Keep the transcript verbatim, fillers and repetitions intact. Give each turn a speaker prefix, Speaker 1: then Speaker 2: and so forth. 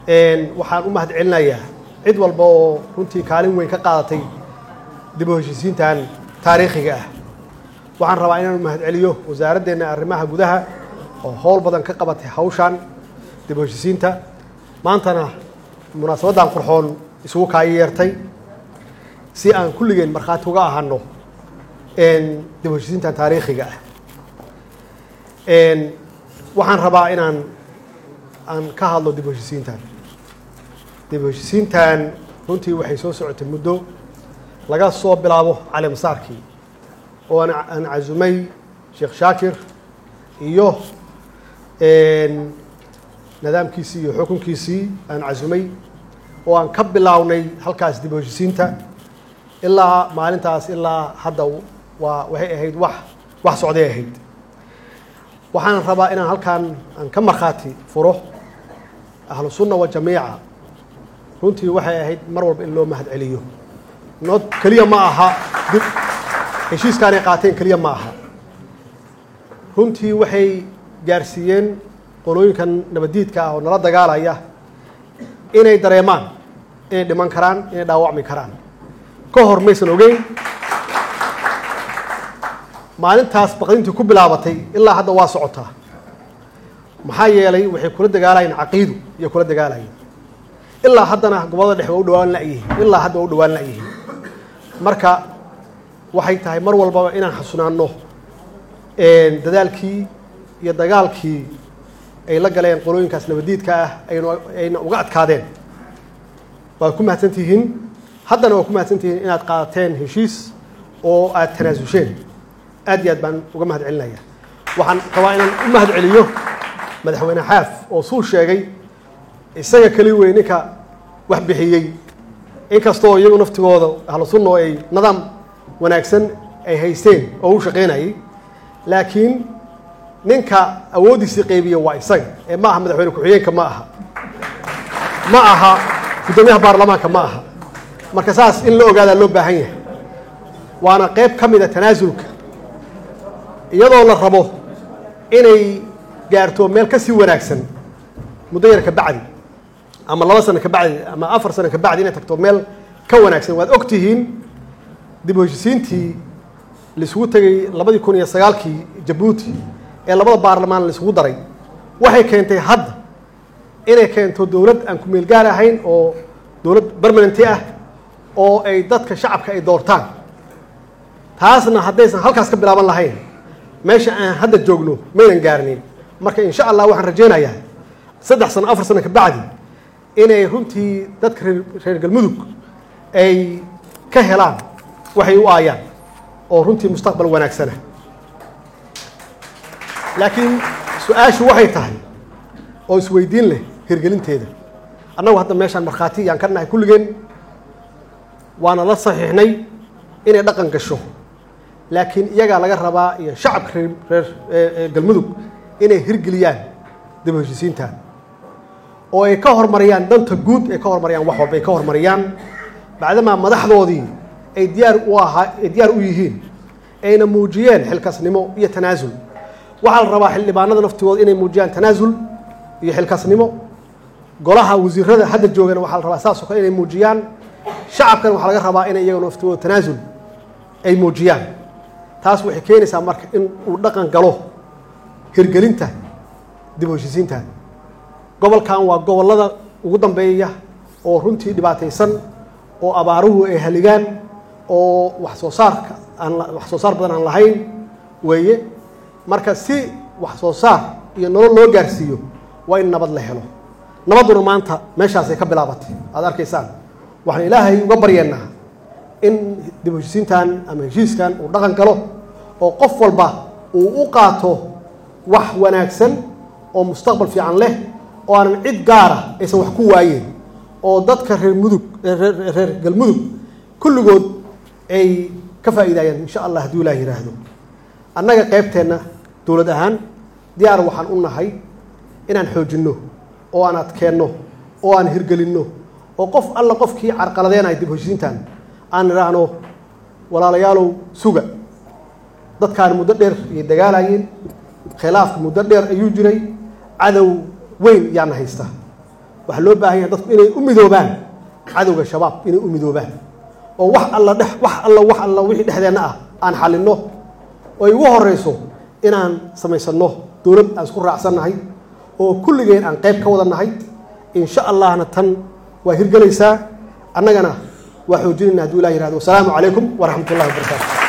Speaker 1: waxaan u mahadcelinayaa cid walba oo runtii kaalin weyn ka qaadatay dib u heshiisiintan taariikhiga ah. waxaan rabaa inaan u mahadceliyo wasaaraddeena arrimaha gudaha oo howl badan ka qabatay hawshan dib u heshiisiinta maantana munaasabadan qurxoon isugu kaayeertay si aan kulligeen markhaati uga ahano dib u heshiisiintan taariikhiga ah. waxaan rabaa inaan aan ka hadlo dib u heshiisiintan dib u heshiisiintan runtii waxay soo socotay muddo laga soo bilaabo cali masaarkii oo aan cazumay sheekh shaakir iyo nidaamkiisii iyo xukunkiisii aan cazumay oo aan ka bilownay halkaas dib u heshiisiinta ilaa maalintaas ilaa hadda waa waxay ahayd wax wax socday ahayd. waxaan rabaa inaan halkaan aan ka markhaati furo ahlu sunna wa jamiica runtii waxay ahayd mar walba in loo mahadceliyo nood keliya ma aha dib heshiiskaanay qaateen keliya ma aha runtii waxay gaarsiiyeen qolooyinkan nabadiidka ah oo nala dagaalaya inay dareemaan inay dhiman karaan inay dhaawacmi karaan ka hor maysan ogeyn maalintaas baqdintii ku bilaabatay ilaa hadda waa socotaa maxaa yeelay waxay kula dagaalayeen caqiidu iyo kula dagaalayeen ilaa haddana gobolada dhexe waa u dhawaan la'yihiin ilaa hadda waa u dhawaan la'yihiin marka waxay tahay mar walbaba inaan xasunaanno dadaalkii iyo dagaalkii ay la galeen qolooyinkaas nabadiidka ah ayna uga adkaadeen. waad ku mahadsan tihiin haddana waa ku mahadsan tihiin inaad qaadateen heshiis oo aad tanaasulsheen aad iyo aad baan uga mahad celinaya. waxaan rabaa inaan u mahad celiyo madaxweyne xaaf oo suu sheegay isaga keli wey ninka wax bixiyey inkastoo iyagu naftigooda ahlu sunna oo ay nidaam wanaagsan ay haysteen oo u shaqaynayay laakiin ninka awooddiisii qaybiya waa isaga ee ma aha madaxweyne ku-xigeenka ma aha ma aha guddoomiyaha baarlamaanka ma aha marka saas in la ogaadaa loo baahan yahay waana qayb ka mid a tanaasulka iyadoo la rabo inay gaarto meel ka sii wanaagsan muddo yar ka bacdi ama laba sano ka bacdi ama afar sano ka bacdi inay tagto meel ka wanaagsan. waad og tihiin dib u heshiisiintii laisugu tegay labadii kun iyo sagaalkii jabuuti ee labada baarlamaan laisugu daray waxay keentay hadda inay keento dowlad aan ku meel gaar ahayn oo dowlad permanenti ah oo ay dadka shacabka ay doortaan. taasna haddaysan halkaas ka bilaaban lahayn meesha aan hadda joogno maynan gaarnin. marka insha allah waxaan rajaynayaa saddex sano afar sano ka bacdi inay runtii dadka reer galmudug ay ka helaan waxay u aayaan oo runtii mustaqbal wanaagsana. laakiin su-aashu waxay tahay oo isweydiin leh hirgelinteeda. annagu hadda meeshaan markhaati yaan ka nahay kulligeen waana la saxiixnay inay dhaqan gasho laakiin iyagaa laga rabaa iyo shacabka reer galmudug inay hirgeliyaan dib u heshiisiintan oo ay ka hormariyaan danta guud ay ka hormariyaan wax walba ay ka hormariyaan bacdamaa madaxdoodii ay diyaar u ahaa ay diyaar u yihiin ayna muujiyeen xilkasnimo iyo tanaasul. waxaa la rabaa xildhibaanada naftigooda inay muujiyaan tanaasul iyo xilkasnimo. golaha wasiirada hadda joogana waxaa la rabaa saas oo kale inay muujiyaan. shacabkana waxaa laga rabaa inay iyaga naftigooda tanaasul ay muujiyaan. taas waxay keenaysaa marka in uu dhaqan galo hirgelinta dib u heshiisiintan. gobolkan waa gobollada ugu dambeeya oo runtii dhibaataysan oo abaaruhu ay haligaan oo wax soo saarka aan wax soo saar badan aan lahayn weeye. marka si wax soo saar iyo nolol loo gaarsiiyo waa in nabad la helo. nabadduna maanta meeshaasay ka bilaabatay aad arkaysaan. waxaan ilaahay uga baryeennaa in dib u heshiisiintan ama heshiiskan uu dhaqan galo oo qof walba uu u qaato wax wanaagsan oo mustaqbal fiican leh oo aanan cid gaara aysan wax ku waayeen oo dadka reer mudug reer galmudug kulligood ay ka faa'iidaayaan insha allah hadduu ilaah yiraahdo. annaga qaybteenna dowlad ahaan diyaar waxaan u nahay inaan xoojinno oo aan adkeenno oo aan hirgelinno oo qof alla qofkii carqaladeenaya dib u heshiisiintan aan idhaahno walaalayaalow suga. dadkaan muddo dheer ayay dagaalayeen khilaafka muddo dheer ayuu jiray cadow weyn yaana haysta waxa loo baahan yahay dadku inay u midoobaan cadowga shabaab inay u midoobaan oo wax alla dhex wax alla wax alla wixii dhexdeena ah aan xalino oo ay ugu horeyso inaan samaysano dowlad aan isku raacsanahay oo kulligeen aan qayb ka wada nahay insha allahna tan waa hirgelaysaa annagana waa xoojinayna hadduu ilaah yiraahdo. Assalaamu calaykum waraxmatullahi wabarakaatu.